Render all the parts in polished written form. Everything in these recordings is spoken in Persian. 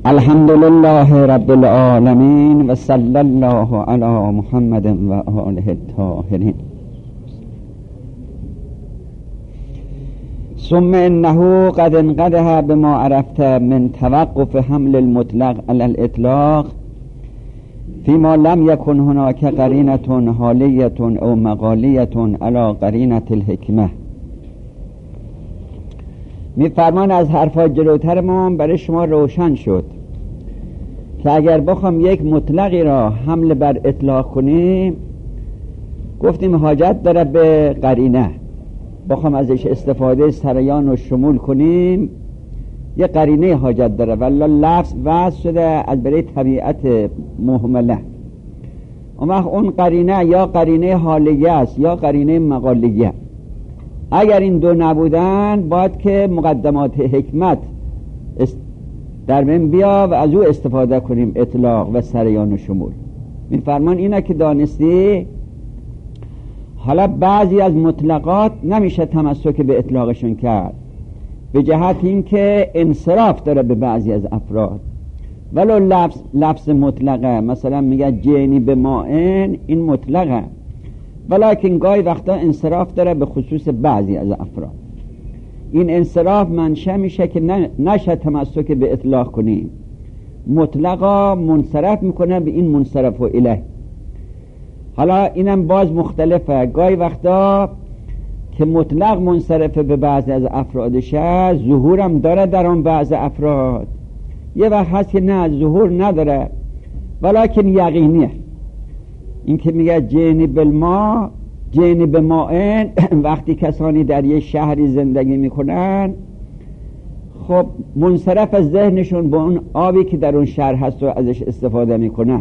الحمد لله رب العالمين و صلی الله علی محمد و آله الطاهرین. ثم انه قد انقدح بما عرفت من توقف حمل المطلق على الاطلاق فيما لم يكن هناك قرينة حالية او مقالية على قرينة الحکمة. میفرمان از حرفا جلوترمون برای شما روشن شد که اگر بخوام یک مطلقی را حمل بر اطلاق کنیم، گفتیم حاجت داره به قرینه، بخوام ازش استفاده سریان و شمول کنیم یک قرینه حاجت داره، ولی لفظ وضع شده از برای طبیعت مهمله. اون قرینه یا قرینه حالیه است یا قرینه مقالیه. اگر این دو نبودن باید که مقدمات حکمت در بین بیا و از او استفاده کنیم، اطلاق و سریان و شمول. میفرمان اینه که دانستی حالا بعضی از مطلقات نمیشه تمسک به اطلاقشون کرد به جهت این که انصراف داره به بعضی از افراد، ولو لفظ مطلقه، مثلا میگه جینی به مائن، این مطلقه، ولیکن گاهی وقتا انصراف داره به خصوص بعضی از افراد. این انصراف منشأ میشه که نشه تمسک به اطلاق کنیم، مطلقا منصرف میکنه به این منصرف و الیه. حالا اینم باز مختلفه، گاهی وقتا که مطلق منصرف به بعضی از افرادشه، ظهورم داره در آن بعض افراد. یه وقت هست که نه، ظهور نداره ولیکن یقینیه. این که میگه جینی بالما، جینی به مائن، وقتی کسانی در یه شهری زندگی میکنن، خب منصرف از ذهنشون با اون آبی که در اون شهر هست و ازش استفاده میکنن،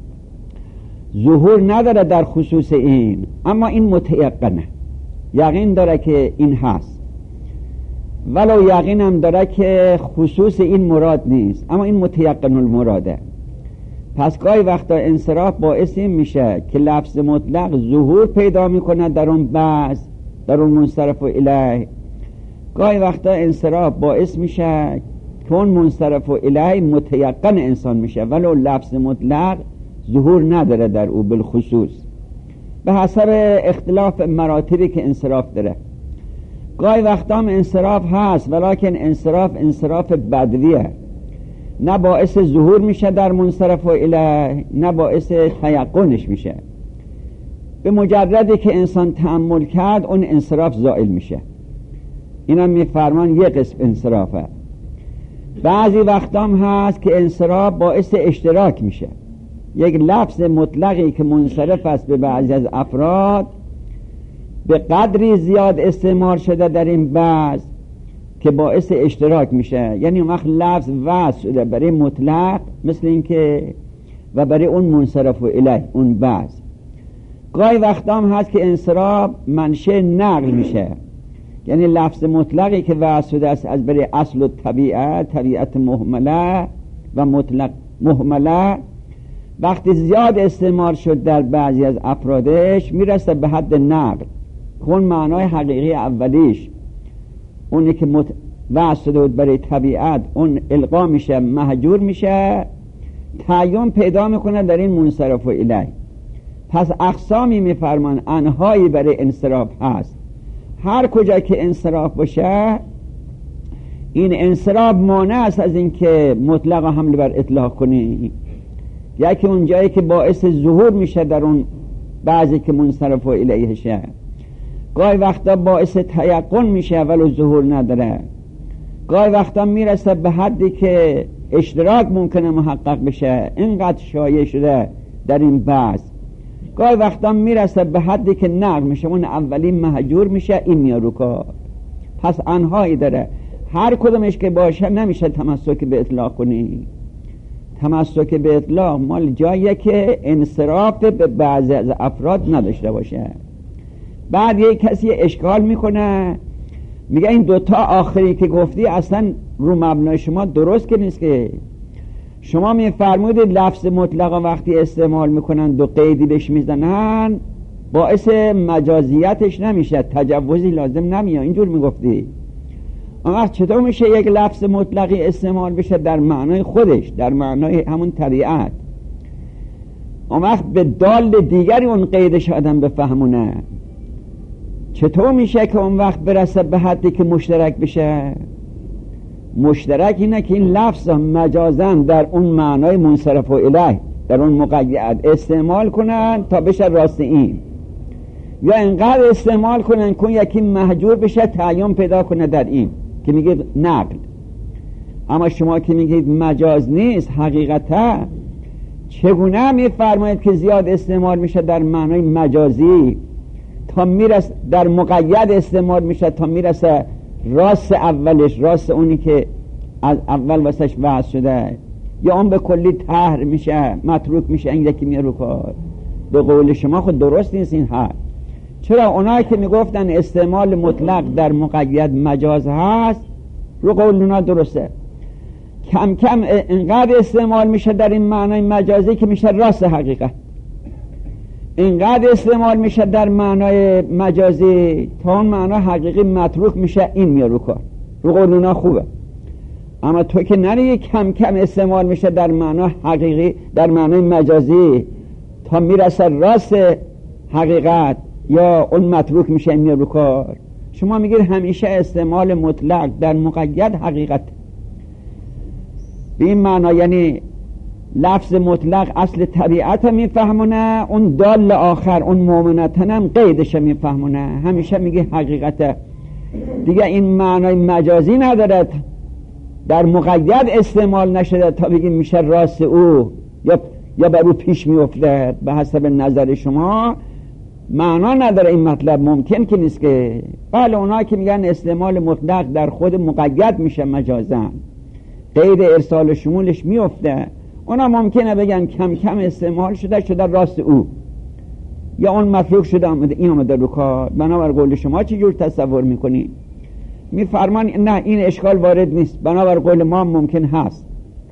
ظهور نداره در خصوص این، اما این متیقنه، یقین داره که این هست، ولو یقین هم داره که خصوص این مراد نیست، اما این متیقن المراده. پس گاهی وقتا انصراف باعث این میشه که لفظ مطلق ظهور پیدا میکنه در اون بعض، در اون منصرف و الیه. گاهی وقتا انصراف باعث میشه که اون منصرف و الیه متیقن انسان میشه، ولو لفظ مطلق ظهور نداره در او بالخصوص، به حسب اختلاف مراتبی که انصراف داره. گاهی وقتا هم انصراف هست ولیکن انصراف بدویه، نه باعث ظهور میشه در منصرف و الیه، نه باعث تیقنش میشه. به مجردی که انسان تأمل کرد اون انصراف زائل میشه. اینم میفرمان یک قسم انصرافه. بعضی وقتا هم هست که انصراف باعث اشتراک میشه، یک لفظ مطلقی که منصرف است به بعضی از افراد به قدری زیاد استعمال شده در این بعض که باعث اشتراک میشه. یعنی وقت لفظ وصل شده برای مطلق مثل این که و برای اون منصرف و الیه اون بعض. گاهی وقتا هم هست که انصراف منشأ نقل میشه، یعنی لفظ مطلقی که وصل شده است از برای اصل و طبیعت مهمله و مطلق مهمله، وقتی زیاد استعمال شد در بعضی از افرادش میرسه به حد نقل، که اون معنای حقیقی اولیش، اونی که وصل شده بود برای طبیعت، اون القا میشه، مهجور میشه، تعین پیدا میکنه در این منصرف و الیه. پس اقسامی میفرمان، انهایی برای انصراف هست. هر کجا که انصراف باشه، این انصراف مانع است از این که مطلق حمل بر اطلاق کنی. یکی اون جایی که باعث ظهور میشه در اون بعضی که منصرف و الیهشه، گاهی وقتا باعث تیقن میشه ولو ظهور نداره، گاهی وقتا میرسه به حدی که اشتراک ممکنه محقق بشه، اینقدر شایع شده در این بحث. گاهی وقتا میرسه به حدی که نقل میشه، اون اولی مهجور میشه، این میارو کار. پس انهایی داره، هر کدومش که باشه نمیشه تمسک به اطلاق کنی. تمسک به اطلاق مال جاییه که انصراف به بعضی از افراد نداشته باشه. بعد یک کسی اشکال میکنه، میگه این دوتا آخری که گفتی اصلا رو مبنای شما درست که نیست، که شما میفرمودید لفظ مطلق وقتی استعمال میکنن دو قیدی بهش میزنن باعث مجازیتش نمیشه، تجوزی لازم نمیاد، اینجور میگفتی. اما چطور میشه یک لفظ مطلقی استعمال بشه در معنای خودش، در معنای همون طبیعت، اون وقت به دال دیگری اون قیدش آدم بفهمونه؟ چطور میشه که اون وقت برسه به حدی که مشترک بشه؟ مشترک اینه که این لفظ مجازن در اون معنای منصرف و الیه، در اون مقید استعمال کنن تا بشه راست این، یا انقدر استعمال کنن که یکی محجور بشه تعیین پیدا کنه در این که میگید نقل. اما شما که میگید مجاز نیست حقیقتا، چگونه میفرمایید که زیاد استعمال میشه در معنای مجازی تا میرسه در مقید استعمال میشه تا میرسه راست اولش، راست اونی که از اول واسش وضع شده، یا اون به کلی طهر میشه، متروک میشه، این یکی میره رو کار؟ به قول شما خود درست نیست این حرف. چرا اونایی که میگفتن استعمال مطلق در مقید مجاز هست، رو قول اونا درسته، کم کم اینقدر استعمال میشه در این معنای مجازی که میشه راست حقیقت، اینقدر استعمال میشه در معنای مجازی تا اون معنای حقیقی متروک میشه، این میره رو کار. رو قول اونا خوبه. اما تو که نری کم کم استعمال میشه در معنای حقیقی، در معنای مجازی تا میرسه راست حقیقت، یا اون متروک میشه این میره رو کار. شما میگید همیشه استعمال مطلق در مقید حقیقت. به این معنا یعنی لفظ مطلق اصل طبیعت میفهمونه، اون دال آخر اون مومنتن هم قیدش میفهمونه، همیشه میگه حقیقت دیگه. این معنای مجازی نداره، در مقید استعمال نشده تا بگیم میشه راست او یا بر او پیش میفته. به حسب نظر شما معنا نداره این مطلب، ممکن که نیست که. بله اونا که میگن استعمال مطلق در خود مقید میشه مجازن، قید ارسال شمولش میفته، اونا ممکنه بگن کم کم استعمال شده راست او، یا اون مفروغ شده این آمده رو کار. بنابر قول شما چه جور تصور میکنی؟ میفرمان نه این اشکال وارد نیست، بنابر قول ما ممکن هست.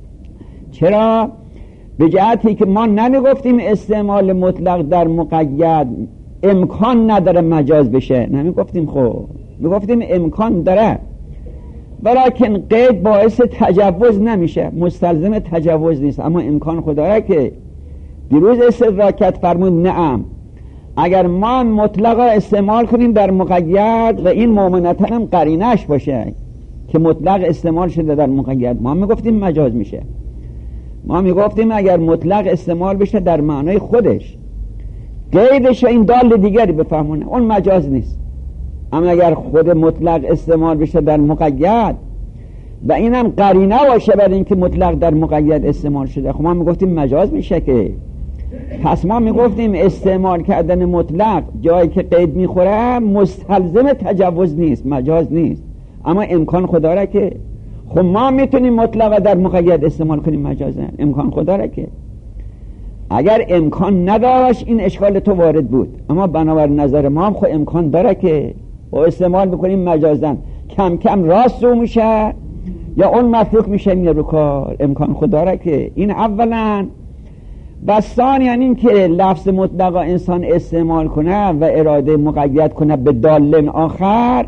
چرا؟ به جهتی که ما نمیگفتیم استعمال مطلق در مقید امکان نداره مجاز بشه، نمیگفتیم، خب میگفتیم امکان داره، ولیکن قید باعث تجوز نمیشه، مستلزم تجوز نیست. اما امکان خداره که دیروز استدراکت فرمود نعم اگر ما مطلقا استعمال کنیم در مقید و این مومنتن هم قرینش باشه که مطلق استعمال شده در مقید، ما میگفتیم مجاز میشه. ما میگفتیم اگر مطلق استعمال بشه در معنای خودش، قیدش این دال دیگری بفهمونه، اون مجاز نیست. اما اگر خود مطلق استعمال بشه در مقید و اینم قرینه باشه بر این که مطلق در مقید استعمال شده، خب ما میگفتیم مجاز میشه که. پس ما میگفتیم استعمال کردن مطلق جایی که قید میخوره مستلزم تجوز نیست، مجاز نیست، اما امکان خدا را که. خب ما میتونیم مطلق در مقید استعمال کنیم مجازا، امکان خدا را که. اگر امکان نداشت این اشکال تو وارد بود، اما بنابر نظر ما هم خب امکان داره که با استعمال بکنیم مجازا، کم کم راست رو میشه یا اون مفروک میشه میره رو کار. امکان خدا را که. این اولا. و ثانیاً این که لفظ مطلقا انسان استعمال کنه و اراده مقید کنه به دال آخر،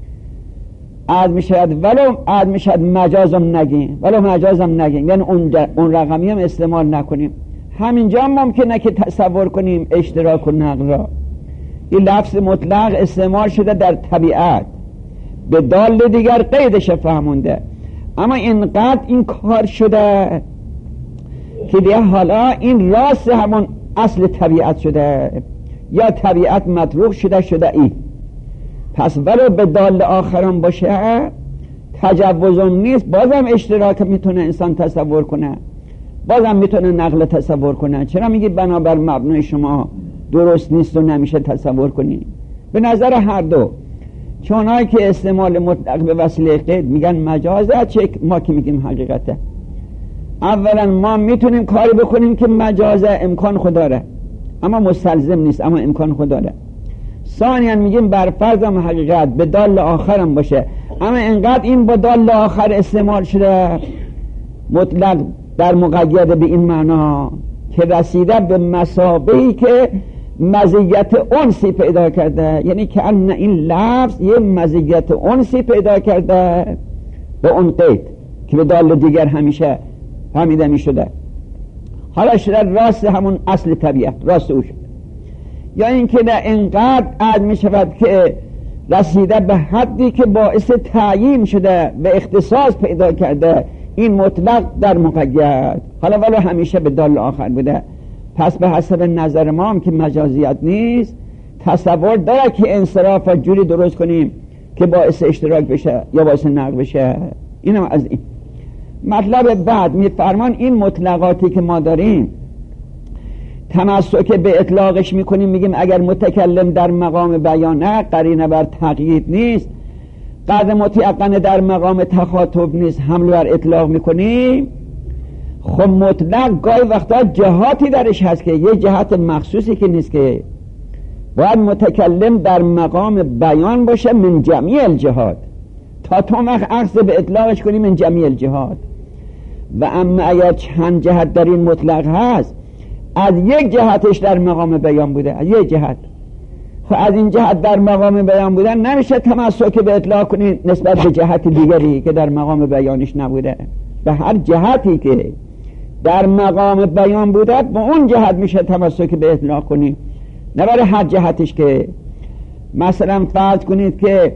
عاد میشد ولو عاد میشد مجازم نگیم، ولو مجازم نگیم، یعنی اون رقمی هم استعمال نکنیم. همینجا ممکنه که تصور کنیم اشتراک و نقل را. این لفظ مطلق استعمال شده در طبیعت، به دال دیگر قیدش فهمونده، اما اینقدر این کار شده که دیگه حالا این راست همون اصل طبیعت شده، یا طبیعت متروک شده ای. پس ولو به دال آخران باشه تجوزم نیست، بازم اشتراک میتونه انسان تصور کنه، بازم میتونه نقل تصور کنه. چرا میگی بنابر مبنای شما درست نیست و نمیشه تصور کنی؟ به نظر هر دو، چونایی که استعمال مطلق به وسیله قید میگن مجازه، چه ما که میگیم حقیقته. اولا ما میتونیم کاری بکنیم که مجازه امکان خدا داره، اما مستلزم نیست، اما امکان خدا داره. ثانیاً میگیم بر فرض هم حقیقت به دال آخرم باشه، اما انقدر این با دال آخر استعمال شده مطلق در مقید به این معنا که رسیده به مثابهی که مزیت انسی پیدا کرده، یعنی که ان این لفظ یه مزیت انسی پیدا کرده به اون قید که به دال دیگر همیشه فهمیده می شده، حالا شده راست همون اصل طبیعت، راست او شده. یا اینکه نه اینقدر عد می شود که رسیده به حدی که باعث تعیین شده به اختصاص پیدا کرده این مطلق در مقید، حالا ولو همیشه به دال آخر بوده. پس به حسب نظر ما هم که مجازیت نیست، تصور داره که انصراف و جوری درست کنیم که باعث اشتراک بشه یا باعث نقل بشه. اینم از این مطلب. بعد میفرمان این مطلقاتی که ما داریم تمسک به اطلاقش میکنیم، میگیم اگر متکلم در مقام بیانه قرینه بر تقیید نیست، قد متیقن در مقام تخاطب نیست، حمل بر اطلاق میکنیم. خب مطلق گاهی وقتا جهاتی درش هست که یه جهت مخصوصی که نیست، که باید متکلم در مقام بیان باشه من جمیع الجهات تا تو اخذ به اطلاقش کنی من جمیع الجهات. و اما اگر چند جهت در این مطلق هست، از یک جهتش در مقام بیان بوده، از یک جهت، خب از این جهت در مقام بیان بودن نمیشه تمسک به اطلاق کنی نسبت به جهت دیگری که در مقام بیانش نبوده. به هر جهتی که در مقام بیان بوده به اون جهت میشه تمسک به اطلاق کنی، نه برای هر جهتش. که مثلا فرض کنید که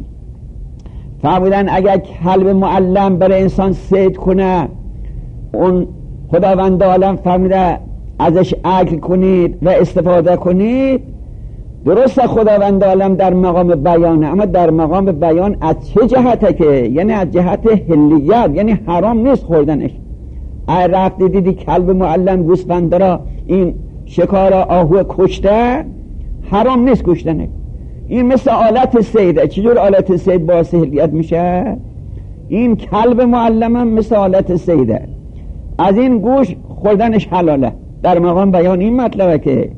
فرمودن اگر کلب معلم برای انسان صید کنه، اون خداوند عالم فرموده ازش اکل کنید و استفاده کنید. درسته خداوند عالم در مقام بیانه، اما در مقام بیان از چه جهته؟ که یعنی از جهت حلیت، یعنی حرام نیست خوردنش. اگر رفتی دیدی کلب معلم گوسفند را این شکار آهو کشته، حرام نیست کشتنه. این مثل آلت سیده. چجور آلت سید باعث حلیت میشه؟ این کلب معلم هم مثل آلت سیده، از این گوش خوردنش حلاله. در مقام بیان این مطلبه که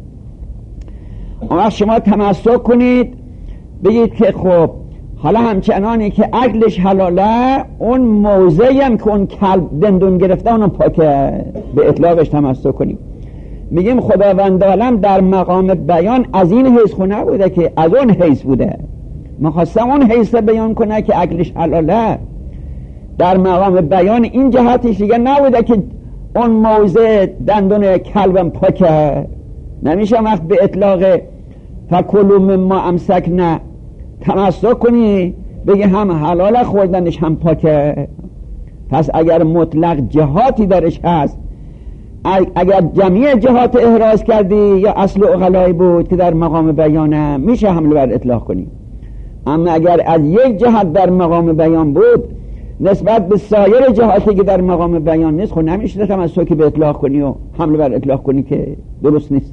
اما شما تمسک کنید بگید که خب حالا همچنانی که عقلش حلاله، اون موضعی هم که اون کلب دندون گرفته اونم پاکه، به اطلاقش تمسک کنید. میگیم خداوند عالم در مقام بیان از این حیث خونه بوده که از اون حیث بوده، مخواسته اون حیث بیان کنه که عقلش حلاله. در مقام بیان این جهتش دیگه نبوده که اون موضع دندون کلبم پاکه. نمیشه وقت به اطلاق فکلوا مما امسکنا تمسک کنی بگی هم حلال خوردنش هم پاکه. پس اگر مطلق جهاتی درش هست، اگر جمیع جهات احراز کردی یا اصل اغلای بود که در مقام بیانه، میشه حمل بر اطلاق کنی. اما اگر از یک جهت در مقام بیان بود نسبت به سایر جهاتی که در مقام بیان نیست، خب نمیشه تمسک به اطلاق کنی و حمل بر اطلاق کنی، که درست نیست.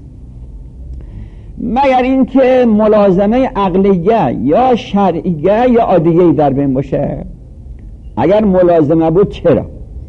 مگر اینکه ملازمه عقلیه یا شرعیه یا عادیه در بین باشه. اگر ملازمه بود چرا؟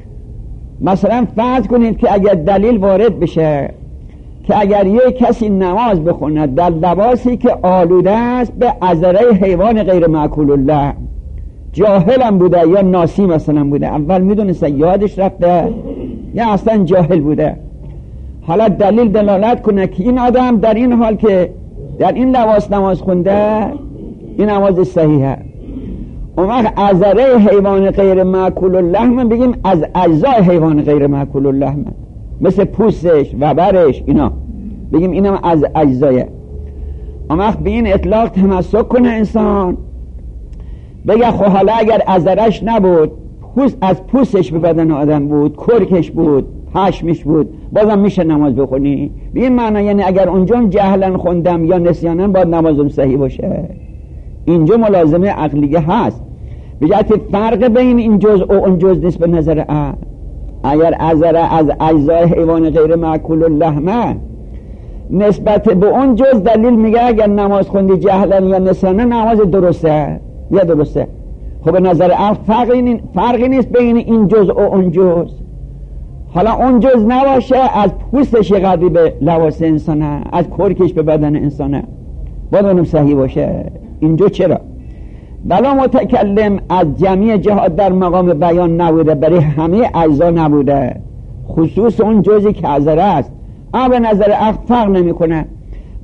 مثلا فرض کنید که اگر دلیل وارد بشه که اگر یک کسی نماز بخونه در لباسی که آلوده است به عذره حیوان غیر معکول الله، جاهلم بوده یا ناسی مثلا بوده، اول میدونسته یادش رفته یا اصلا جاهل بوده، حالا دلیل دلالت کنه که این آدم در این حال که در این لباس نماز خونده این نماز صحیحه. اون وقت عذره حیوان غیر معکول اللحم بگیم از اجزای حیوان غیر معکول اللحم، مثل پوستش و برش اینا، بگیم اینم از اجزایه. اون وقت به این اطلاق تمسک کنه انسان، بگه خب حالا اگر عذرش نبود، از پوستش به بدن آدم بود، کرکش بود، پشمش بود، بازم میشه نماز بخونی. به این معنی یعنی اگر اونجا جهلا خوندم یا نسیانم باید نمازم صحیح باشه. اینجا ملازمه عقلیه هست، به جهت فرق بین این جزء و اون جزء نیست به نظر عقل. اگر عذره از اجزای حیوان غیر معکول اللحمه، نسبت به اون جزء دلیل میگه اگر نماز خوندی جهلا یا نسیانه نماز درسته یا درسته. خب به نظر عقل فرقی نیست بین این جزء و اون جزء. حالا اون جزء نباشه، از پوستش قدری به لباس انسانه، از کرکش به بدن انسانه، باید اونم صحیح باشه. اینجا چرا؟ بلا متکلم از جمعی جهات در مقام بیان نبوده، برای همه اجزا نبوده، خصوص اون جزئی که عذره است. اما به نظر عقل فرق نمی کنه.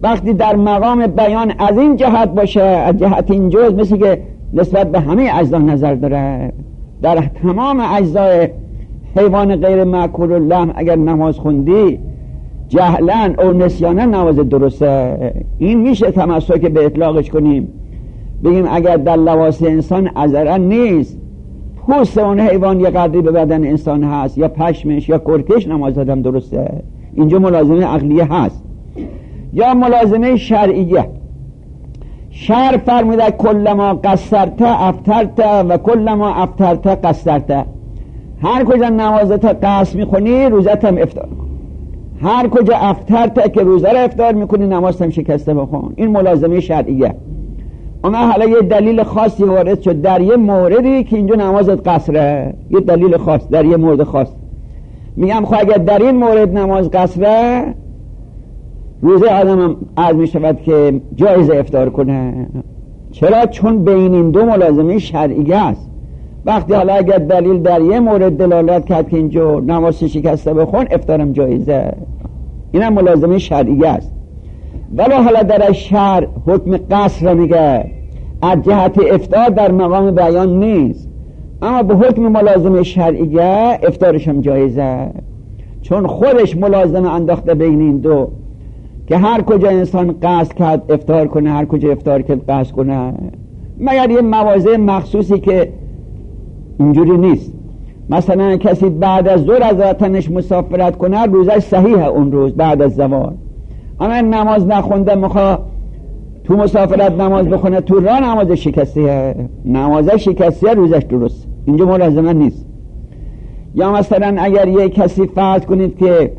وقتی در مقام بیان از این جهت باشه، از جهت این جز، مثل که نسبت به همه اجزا نظر داره، در تمام اجزای حیوان غیر مأکول اللحم اگر نماز خوندی جهلا او نسیانا نماز درسته. این میشه تمسک به اطلاقش کنیم، بگیم اگر در لباس انسان عذرا نیست، پوست اون حیوان یه قدری به بدن انسان هست، یا پشمش یا کرکش، نماز دادم درسته. اینجا ملازمه عقلیه هست. یا ملازمه شرعیه. شرع فرموده کلما قصرت افترت و کلما افترت قصرت. هر کجا نمازت قصر میخونی روزت هم افطار کن، هر کجا افترت که روزه را افطار میکنی نماز هم شکسته بخون. این ملازمه شرعیه. اما حالا یه دلیل خاصی وارد شد در یه موردی که اینجا نمازت قصره، یه دلیل خاص در یه مورد خاص. میگم خب اگر در این مورد نماز قصره، روزه آدم هم عرض میشود که جایز افطار کنه. چرا؟ چون بین این دو ملازمه شرعیه است. وقتی حالا اگر دلیل در یه مورد دلالت کرد که اینجا نماز شکسته بخون، افطارم جایزه. اینم ملازمه شرعیه است. ولی حالا در شرع حکم قصر را میگه، از جهت افطار در مقام بیان نیست، اما به حکم ملازمه شرعیه افطارش هم جایزه، چون خودش ملازمه انداخته بین این دو که هر کجا انسان قصد کرد افطار کنه، هر کجا افطار کرد قصد کنه، مگر یه مواضع مخصوصی که اینجوری نیست. مثلا کسی بعد از ظهر از وطنش مسافرت کنه، روزش صحیحه اون روز بعد از زوال، اما نماز نخونده میخواد تو مسافرت نماز بخونه، تو راه نماز شکستیه، نماز شکستیه، روزش درست. اینجا ملازمه نیست. یا مثلا اگر یه کسی فرض کنید که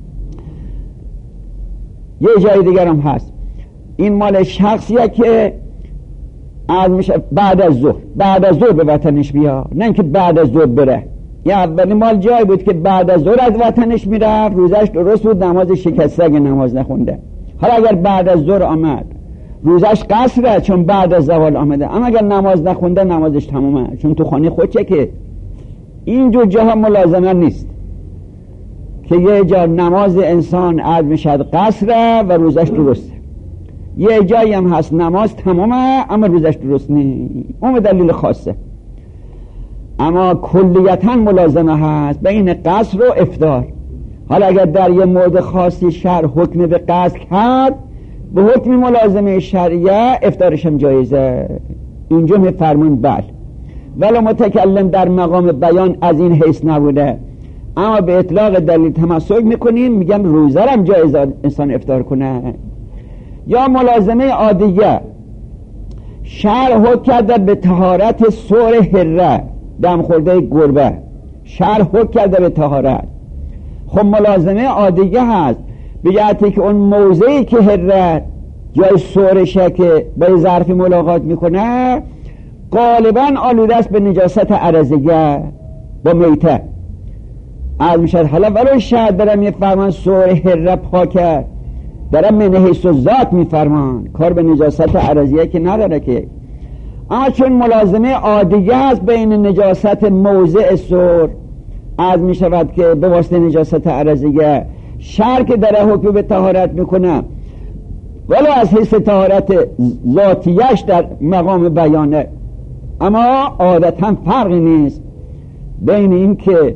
یه جای دیگر هم هست، این مال شخصیه که از میشه بعد از ظهر به وطنش بیا، نه اینکه بعد از ظهر بره. یا اولی مال جای بود که بعد از ظهر از وطنش میرفت، روزش درست بود، نماز شکسته اگه نماز نخونده. حالا اگر بعد از ظهر آمد، روزش قصره چون بعد از زوال آمده، اما اگر نماز نخونده نمازش تمومه، چون تو خانه خودشه. که اینجور جاها ملازمه نیست که یه جا نماز انسان عد میشد قصره و روزش درسته، یه جایی هم هست نماز تمامه اما روزش درست نیست، اون دلیل خاصه. اما کلیتا ملازمه هست بین قصر و افطار. حالا اگر در یه مورد خاصی شرع حکم به قصر کرد، به حکم ملازمه شرعیه افطارش هم جایزه. اینجا میفرمون بله، ولی متکلم در مقام بیان از این حیث نبوده، اما به اطلاق دلیل تمسک میکنیم، میگم روزه هم جایز انسان افطار کنه. یا ملازمه عادیه، شرع حکم کرده به طهارت سور هره، دم خورده گربه، شرع حکم کرده به طهارت. خب ملازمه عادیه هست، بجهتی که اون موضعی که هره جای سورشه که با ظرفی ملاقات میکنه، غالبا آلوده است به نجاست عرضیه با میته از میشد. حالا ولو شاید دارم میفرمان سور هره پاکه، دارم من حیث و ذات میفرمان، کار به نجاست عرضیه که نداره که. اما چون ملازمه عادیه است بین نجاست موضع سور از میشود که به واسطه نجاست عرضیه، شرع که داره حکم به طهارت میکنه، ولو از حیث طهارت ذاتیش در مقام بیانه، اما عادتا فرقی نیست بین این که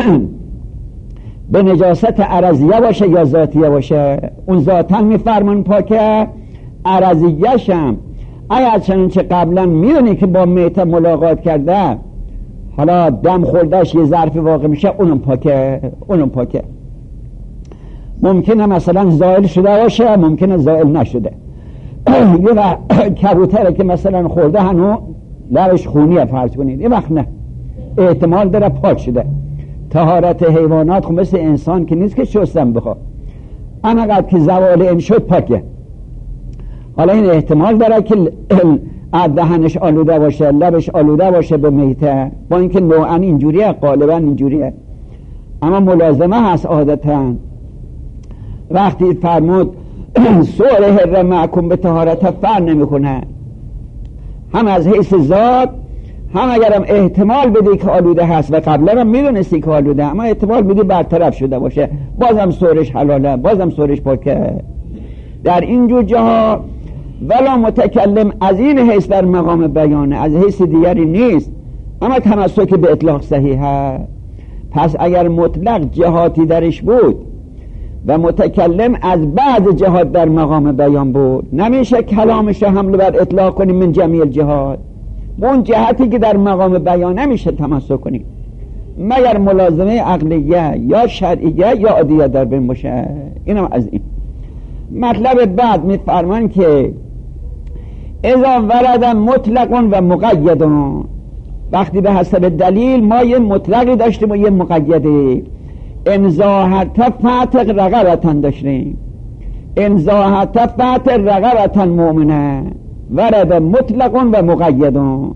به نجاست عرضیه باشه یا ذاتیه باشه. اون ذاتا میفرمان پاکه، عرضیه‌ش هم اگر چنانچه قبلا میدونی که با میته ملاقات کرده، حالا دم خوردهش یه ظرف واقع میشه، اونم پاکه. ممکنه مثلا زائل شده باشه، ممکنه زائل نشده. یه کبوتره که مثلا خورده هنو لبش خونیه فرض کنید، یه وقت نه، احتمال داره پاک شده. طهارت حیوانات خب مثل انسان که نیست که شستن بخواد، اما قد که زوال این شد پاکه. حالا این احتمال داره که دهنش آلوده باشه، لبش آلوده باشه به میته، با اینکه نوعا اینجوریه، غالبا اینجوریه، اما ملازمه هست عادتا. وقتی فرمود سور هره محکوم به طهارت فرق نمیکنه، هم از حیث ذات، هم اگرم احتمال بدی که آلوده هست و قبلا هم میدونستی که آلوده، اما احتمال بدی برطرف شده باشه، بازم سورش حلاله، بازم سورش پاکه. در این جور جاها ولا متکلم از این حیث در مقام بیانه، از حیث دیگری نیست، اما تمسک به اطلاق صحیحه. پس اگر مطلق جهاتی درش بود و متکلم از بعض جهات در مقام بیان بود، نمیشه کلامش حمل بر اطلاق کنیم من جمیع جهات. اون جهتی که در مقام بیان نمیشه تمسک کنیم مگر ملازمه عقلیه یا شرعیه یا عادیه در بین باشه. اینم از این. مطلب بعد میفرمان که اذا ورد مطلق و مقید، وقتی به حسب دلیل ما یه مطلقی داشتیم و یه مقیده، انزاحت فتق رقبتن داشتیم، انزاحت فتق رقبتن مؤمنه، ورد مطلق و مقیدون.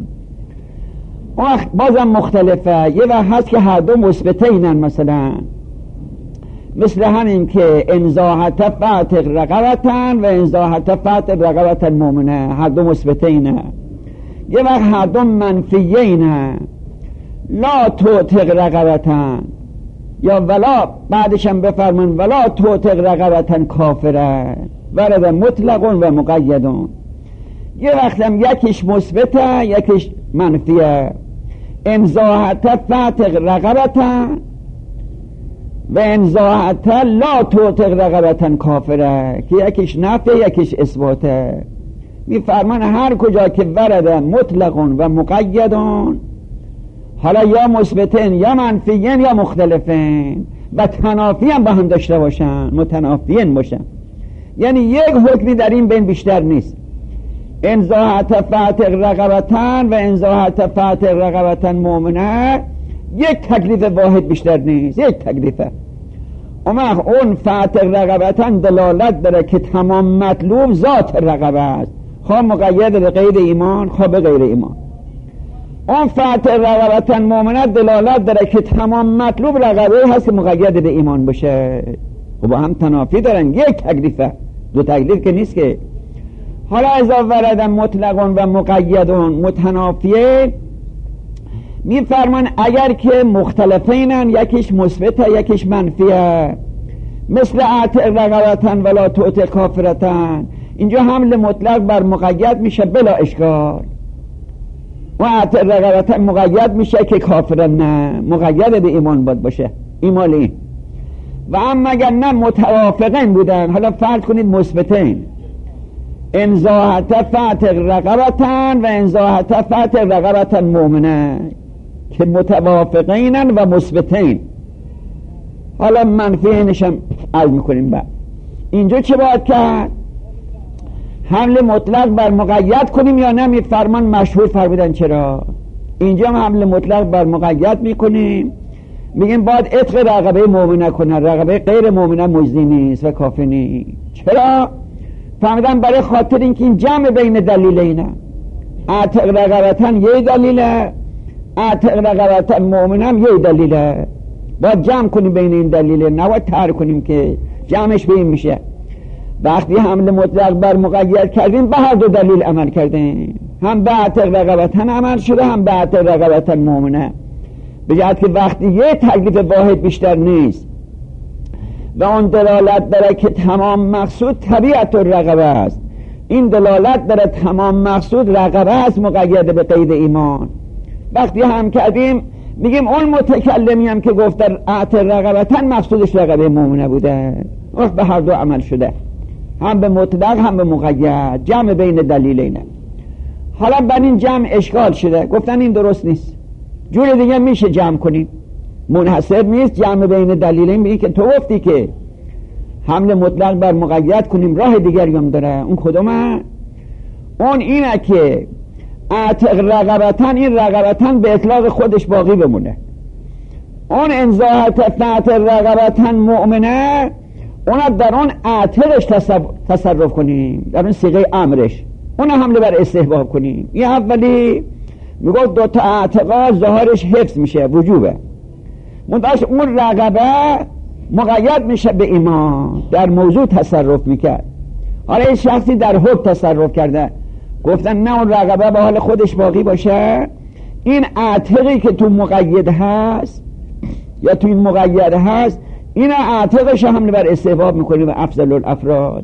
بازم مختلفه، یه وقت هست که هر دو مثبتینن، مثلا مثل همین که انزاحت فتق رقبتن و انزاحت فتق رقبتن مؤمنه، هر دو مثبتینه. یه وقت هر دو منفیینه، لا توتق رقبتن، یا ولا بعدشم بفرمان ولا توتق رقبتن کافره، ورد مطلق و مقیدون. یه وقت هم یکیش مثبته یکیش منفیه، انزاحت فتق رقبتن و انزاحت لا توتق رقبتن کافره، که یکیش نفی یکیش اثباته. میفرمان هر کجا که ورد مطلق و مقیدون، حالا یا مثبتین یا منفیین یا مختلفین و تنافی هم با هم داشته باشن، متنافیین باشن، یعنی یک حکمی در این بین بیشتر نیست. انزاحت فتق رقبتن و انزاحت فتق رقبتن مؤمنه، یک تکلیف واحد بیشتر نیست، یک تکلیفه. اون فتق رقبتن دلالت داره که تمام مطلوب ذات رقبه است، خواه مقید به قید ایمان خواه به غیر ایمان. اون فتق رقبتن مؤمنه دلالت داره که تمام مطلوب رقبه هست که مقید به ایمان باشه. و با هم تنافی دارن، یک تکلیفه، دو تکلیف که نیست که. حالا اذا ورد مطلقون و مقیدون متنافیه، میفرمان اگر که مختلفینن، یکیش مثبته یکیش منفیه، مثل اعتق رقبتن ولا توتق کافرتن، اینجا حمل مطلق بر مقید میشه بلا اشکال، و اعتق رقبتن مقید میشه که کافرن نه، مقید به ایمان باشه، ایمان این. و اما اگر نه متوافقین بودن، حالا فرض کنید مثبتین، انزاحت فتق رقبتن و انزاحت فتق رقبتن مؤمنه، که متوافقینن و مثبتین. حالا منفیینش هم عرض میکنیم. بعد اینجا چه باید کرد؟ حمل مطلق بر مقید کنیم یا نه؟ فرمان مشهور فرمودن چرا اینجا هم حمل مطلق بر مقید میکنیم، میگیم باید عتق رقبه مؤمنه کنن، رقبه غیر مؤمنه مجزی نیست و کافی نیست. چرا؟ فهمیدن برای خاطر اینکه این جمع بین دلیل اینه، اعتق رقبتن یه دلیله، اعتق رقبتن مؤمنم یه دلیله، باید جمع کنیم بین این دلیله، نباید تر کنیم که جمعش به این میشه. وقتی حمل مطلق بر مقید کردیم به هر دو دلیل عمل کردیم، هم به اعتق رقبتن عمل شده هم به اعتق رقبتن مؤمنه، به جهت که وقتی یه تکلیف واحد بیشتر نیست و اون دلالت داره که تمام مقصود طبیعت الرقبه است، این دلالت داره تمام مقصود رقبه است مقید به قید ایمان. وقتی هم کردیم میگیم اون متکلمی هم که گفت اعتق رقبتن مقصودش رقبه مؤمنه بوده، وقت به هر دو عمل شده، هم به مطلق هم به مقید، جمع بین دلیلینه. حالا بر این جمع اشکال شده، گفتن این درست نیست، جور دیگه میشه جمع کنیم، منحصر نیست جمع بین دلیلین. میگه که تو گفتی که حمل مطلق بر مقید کنیم، راه دیگری هم داره. اون کدومه؟ اون اینه که اعتق رقبتن، این رقبتن به اطلاق خودش باقی بمونه. اون انزاحت فتق رقبتن مؤمنه، اون در اون اعتقش تصرف کنیم، در اون صیغه امرش اون حمله بر استحباب کنیم. این اولی میگه دو تا اعتقا ظاهرش حفظ میشه، وجوبه، منتهاش اون رقبه مقید میشه به ایمان، در موضوع تصرف میکرد. حالا این شخصی در حکم تصرف کرده، گفتن نه اون رقبه به حال خودش باقی باشه، این اعتقی که تو مقید هست یا تو این مقید هست، این اعتقش حمله بر استحباب میکنیم و افضل الافراد.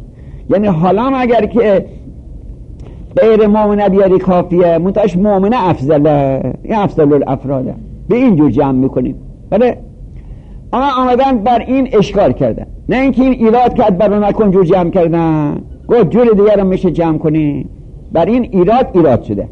یعنی حالا اگر که غیر مؤمنه بیاری کافیه، منتهاش مؤمنه افضله، این افضل الافراده، به اینجور جمع میکنیم. بله اما آمدن بر این اشکال کردن، نه اینکه این ایراد کرد برای نکن جور جمع کردن، گفت جور دیگر رو میشه جمع کنی، بر این ایراد شده.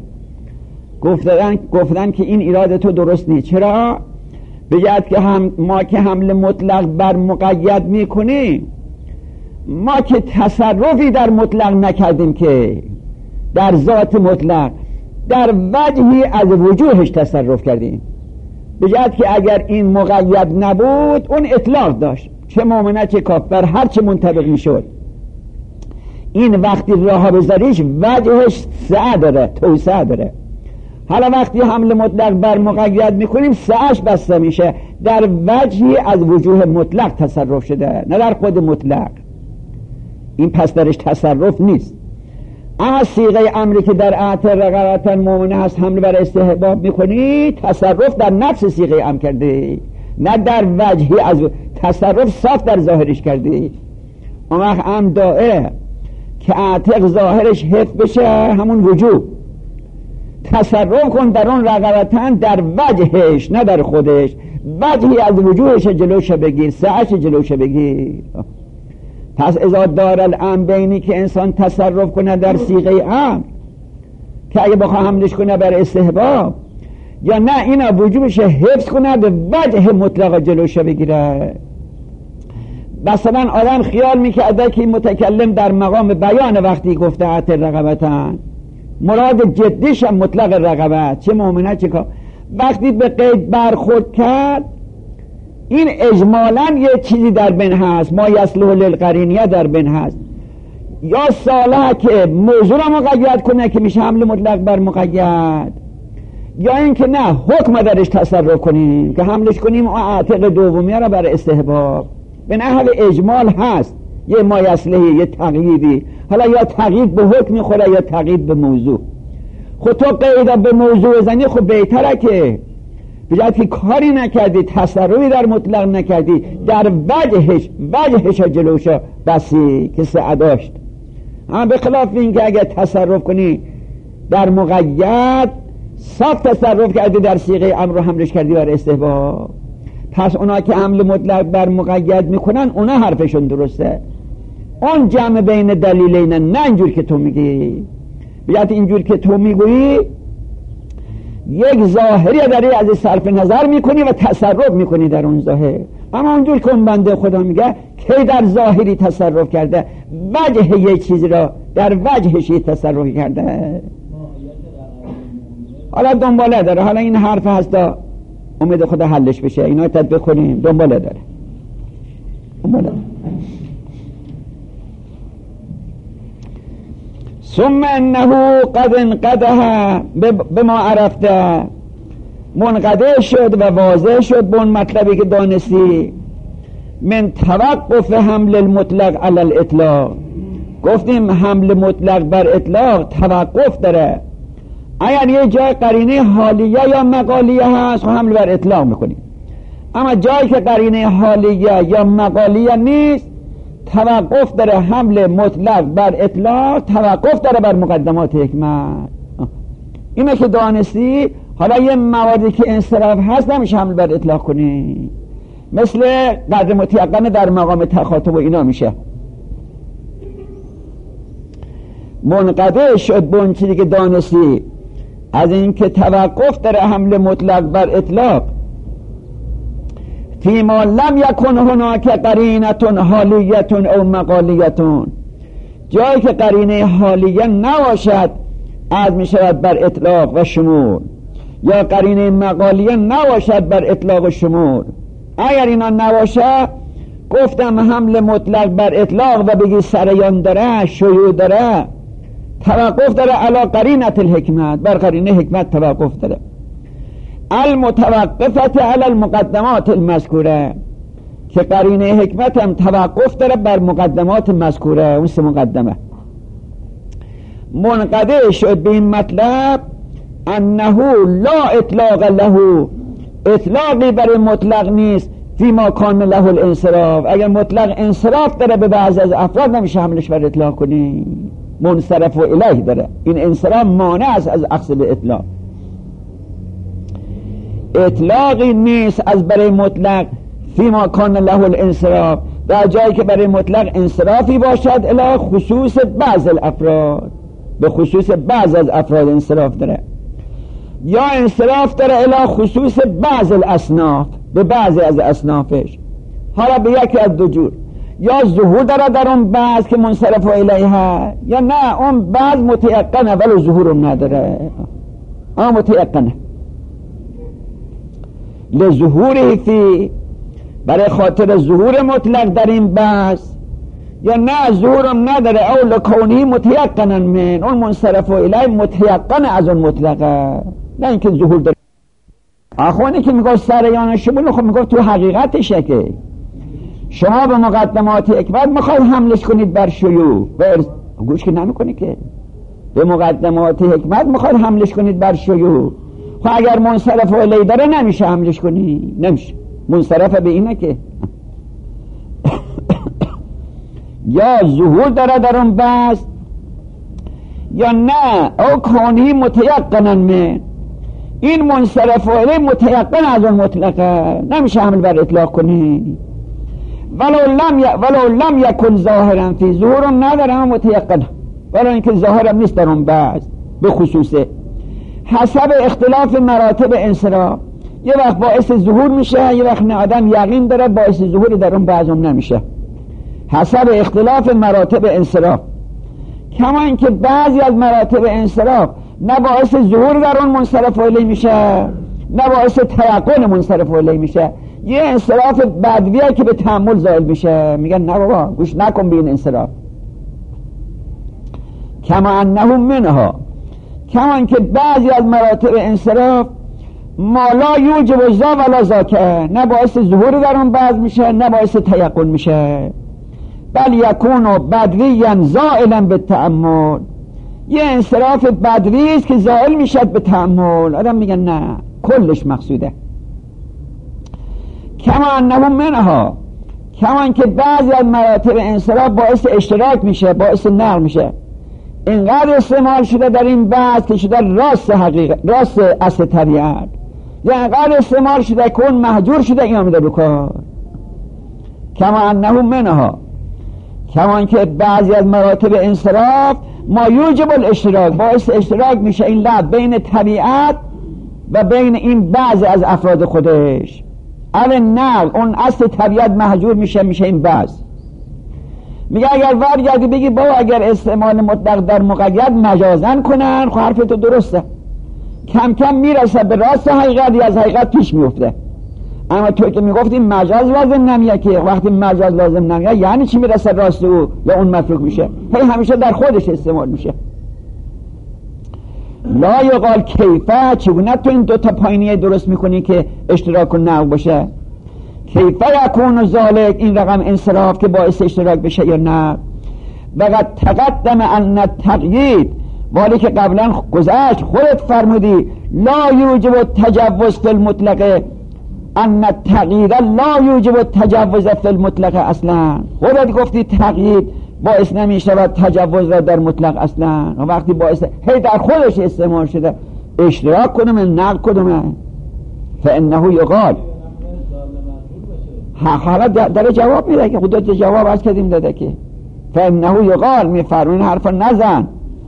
گفتن که این ایراد تو درست نیست. چرا؟ بجد که ما که حمل مطلق بر مقید میکنیم، ما که تصرفی در مطلق نکردیم، که در ذات مطلق در وجهی از وجوهش تصرف کردیم. بجد که اگر این مقید نبود اون اطلاق داشت، چه مؤمنه چه کافر هر چه منطبق میشد. این وقتی راه بذاریش وجهش سعه داره، توسعه داره. حالا وقتی حمل مطلق بر مقید میکنیم سعهش بسته میشه، در وجهی از وجوه مطلق تصرف شده، نه در خود مطلق. این پس درش تصرف نیست. اما صیغه امری که در اعطا رقبتا مؤمنه هست حمل بر استحباب میکنی، تصرف در نفس صیغه امر کرده، نه در وجهی از تصرف صاف در ظاهرش کرده. اون وقت امر دائه که اعتق ظاهرش حفظ بشه، همون وجوب تصرف کن در اون رقبتا در وجهش، نه در خودش. وجهی از وجوهش جلوش بگیر، سعش جلوش بگیر. پس اذا دار الامر بینی که انسان تصرف کنه در صیغه امر که اگه بخواه حملش کنه بر استحباب، یا نه اینا وجوبش حفظ کنه به وجه مطلق جلوش بگیره. مثلا آدم خیال میکرده که متکلم در مقام بیان وقتی گفته اعطا رقبتن مراد جدیش هم مطلق رقبت، چه مؤمنه چه کافر، وقتی به قید برخورد کرد این اجمالاً یه چیزی در بین هست، ما یصلح للقرینیه در بین هست، یا صالح که موضوع را مقید کنه که میشه حمل مطلق بر مقید، یا اینکه نه حکم درش تصرف کنیم که حملش کنیم و اعتق دومی را بر استحباب. به نحو اجمال هست یه ما یصلحی، یه تقییدی، حالا یا تقیید به حکم میخوره یا تقیید به موضوع. خود تو قید به موضوع بزنی خب بهتره، که بجد که کاری نکردی، تصرفی در مطلق نکردی، در وجهش جلوش بسی که سعه داشت. اما به خلاف این که اگر تصرف کنی در مقید، صاف تصرف کردی در صیغه امر رو حملش کردی بر استحباب. پس اونا که حمل مطلق بر مقید میکنن اونا حرفشون درسته، اون جمع بین دلیلین، نه اینجور که تو میگی. بجد اینجور که تو میگویی یک ظاهری داری از صرف نظر میکنی و تصرف میکنی در اون ظاهر. اما اونجور که اون بنده خدا میگه که در ظاهری تصرف کرده، وجه یک چیزی را در وجهش تصرف کرده. حالا دنباله داره، حالا این حرف هستا امید خدا حلش بشه، اینا تطبیق کنیم. دنباله داره. ثم انه قد انقدها بما عرفته، منقدع شد و واضح شد به اون مطلبی که دانستی، من توقف حمل المطلق علی الاطلاق. گفتیم حمل مطلق بر اطلاق توقف داره. اگر یه جای قرینه حالیه یا مقالیه هست حمل بر اطلاق میکنیم، اما جایی که قرینه حالیه یا مقالیه نیست توقف داره. حمل مطلق بر اطلاق توقف داره بر مقدمات حکمت. اینه که دانستی. حالا یه موادی که انصراف هست نمیشه حمل بر اطلاق کنی، مثل قدر متیقن در مقام تخاطب و اینا میشه. منقدع شد به اون چیزی که دانستی از این که توقف داره حمل مطلق بر اطلاق، فیما لم یکن هناک قرینتون حالیتون او مقالیتون، جایی که قرینه حالیه نباشد از می شود بر اطلاق و شمول، یا قرینه مقالیه نباشد بر اطلاق و شمول. اگر اینا نباشه گفتم حمل مطلق بر اطلاق و بگی سریان داره، شیوع داره، توقف داره علی قرینت الحکمت، بر قرینه حکمت توقف داره. المتوقفت علی المقدمات المذکوره، که قرینه حکمت هم توقف داره بر مقدمات مذکوره، اون سه مقدمه. منقدع شد به این مطلب انه لا اطلاق له، اطلاقی برای مطلق نیست، فیما کان له الانصراف، اگر مطلق انصراف داره به بعض از افراد نمیشه حملش بر اطلاق کنی. منصرف و الیه داره، این انصراف مانع است از اخذ به اطلاق. اطلاقی نیست از برای مطلق فیما کان له الانصراف، در جایی که برای مطلق انصرافی باشد الی خصوص بعض الافراد، به خصوص بعض از افراد انصراف داره، یا انصراف داره الی خصوص بعض الاصناف، به بعضی از اصنافش. حالا به یکی از دو جور، یا ظهور داره در اون بعض که منصرف و الیه، یا نه اون بعض متیقنه ولی ظهورم نداره، متیقنه لظهوره فی، برای خاطر ظهور مطلق در این بحث، یا نه ظهورم نداره او لکونی متیقنا من، اون منصرف و الیه متیقن از اون مطلقه، نه اینکه ظهور داره. آخوانی که میگفت سریان شبون، خب میگفت تو حقیقتشه که شما به مقدمات حکمت میخواید حملش کنید بر شیوع و گوش که نمیکنی که به مقدمات حکمت میخواید حملش کنید بر شیوع. خب اگر منصرف و الیه داره نمیشه حملش کنی، نمیشه، منصرف به اینه که یا ظهور داره در اون بحث، یا نه او کونی متیقنا من، این منصرف و الیه متیقن از اون مطلقه، نمیشه حمل بر اطلاق کنی. ولو لم یکن ظاهرا فی، ظهورم نداره اما متیقن، ولو اینکه ظاهرم نیست در اون بحث به خصوصه. حسب اختلاف مراتب انصراف، یه وقت باعث ظهور میشه، یه وقت نه، آدم یقین داره باعث ظهور در اون بعض هم نمیشه. حسب اختلاف مراتب انصراف، کما اینکه بعضی از مراتب انصراف نه باعث ظهور در اون منصرف و الیه میشه، نه باعث تیقن منصرف و الیه میشه. یه انصراف بدویه که به تأمل زائل میشه، میگن نه بابا گوش نکن به این انصراف. کما انه منها، کما اینکه بعضی از مراتب انصراف ما لا یوجب ذا ولا ذاک، نه باعث ظهور در اون بعض میشه نه باعث تیقن میشه، بل یکون بدویا زائلا به تأمل، یه انصراف بدوی است که زائل میشد به تأمل. آدم میگن نه کلش مقصوده. کما انه منها، کما اینکه بعضی از مراتب انصراف باعث اشتراک میشه، باعث نقل میشه، اینقدر استعمال شده در این بحث که شده راست حقیقت، راست اصل طبیعت، یا اینقدر استعمال شده که اون محجور شده این آمده بکار. کما انه منها، کما اینکه بعضی از مراتب انصراف ما یوجب الاشتراک، باعث اشتراک میشه این لب بین طبیعت و بین این بعضی از افراد خودش. نقل اون اصل طبیعت محجور میشه این بعض. میگه اگر برگردی بگی بابا اگر استعمال مطلق در مقید مجازن کنن، خب حرف تو درسته، کم کم میرسه به راست حقیقت یا از حقیقت پیش میفته. اما تو که میگفتی مجاز لازم نمیه، که وقتی مجاز لازم نمیه یعنی چی میرسه راست او یا اون مفروغ میشه؟ همیشه در خودش استعمال میشه. لا یقال کیفه، چگونه تو این دوتا پایینیه درست میکنی که اشتراک و نقل باشه؟ کیفه یکون ذالک، این رقم انصراف که باعث اشتراک بشه یا نه؟ وقد تقدم ان التقیید، ولی که قبلا گذشت خودت فرمودی لا یوجب التجوز فی المطلق، ان التقیید لا یوجب التجوز فی المطلق اصلا. خودت گفتی تقیید باعث نمیشه و تجوز را در مطلق اصلا، و وقتی باعث در خودش استعمال شده اشتراک کدومه نقل کدومه؟ فانه یقال، حالا در جواب میده که خودت جواب از کدیم داده که فانه یقال، میفرمون حرف نزن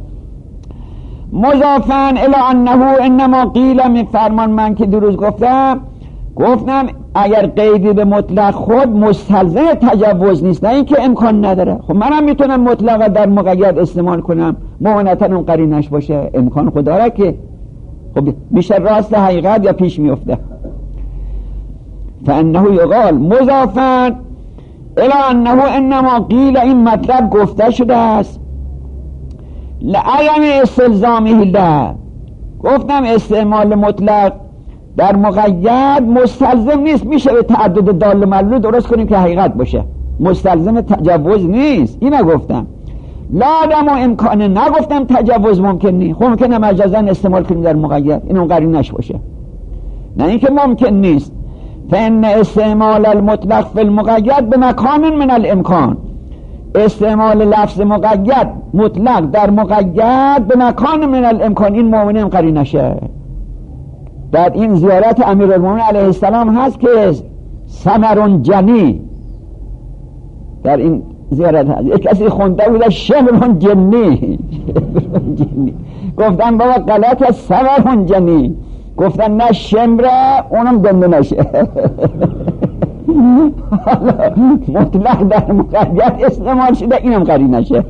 مضافا الی انه انما قیل، میفرمان من که دیروز گفتم اگر قیدی به مطلق خود مستلزم تجوز نیست، نه اینکه امکان نداره. خب منم میتونم مطلق در مقید استعمال کنم ممانعتا اون قرینش باشه، امکان خود داره که خب میشه راست حقیقت یا پیش میفته. فانه یقال مضافا الی انه انما قیل، این مطلب گفته شده است لعیم استلزامه له، گفتم استعمال مطلق در مقید مستلزم نیست، میشه به تعدد دال مدلول درست کنیم که حقیقت باشه، مستلزم تجوز نیست. اینو گفتم لا دم و امکانه، نگفتم تجوز ممکن نیست. خب ممکنه مجازن استعمال کنیم در مقید، این اون قرینش باشه، نه اینکه ممکن نیست. فإن استعمال المطلق فی المقید به مکان من الامکان، استعمال لفظ مقید مطلق در مقید به مکان من الامکان، این مؤمنین قرینه شه. در این زیارت امیرالمومنین علیه السلام هست که ثمر جنی، در این زیارت هست یک کسی خونده بوده شمر جنی گفتن بابا غلط است، ثمر جنی، گفتن نه شمره اونم دنده نشه مطلق در مقید استعمال شده، اینم قرینه نشه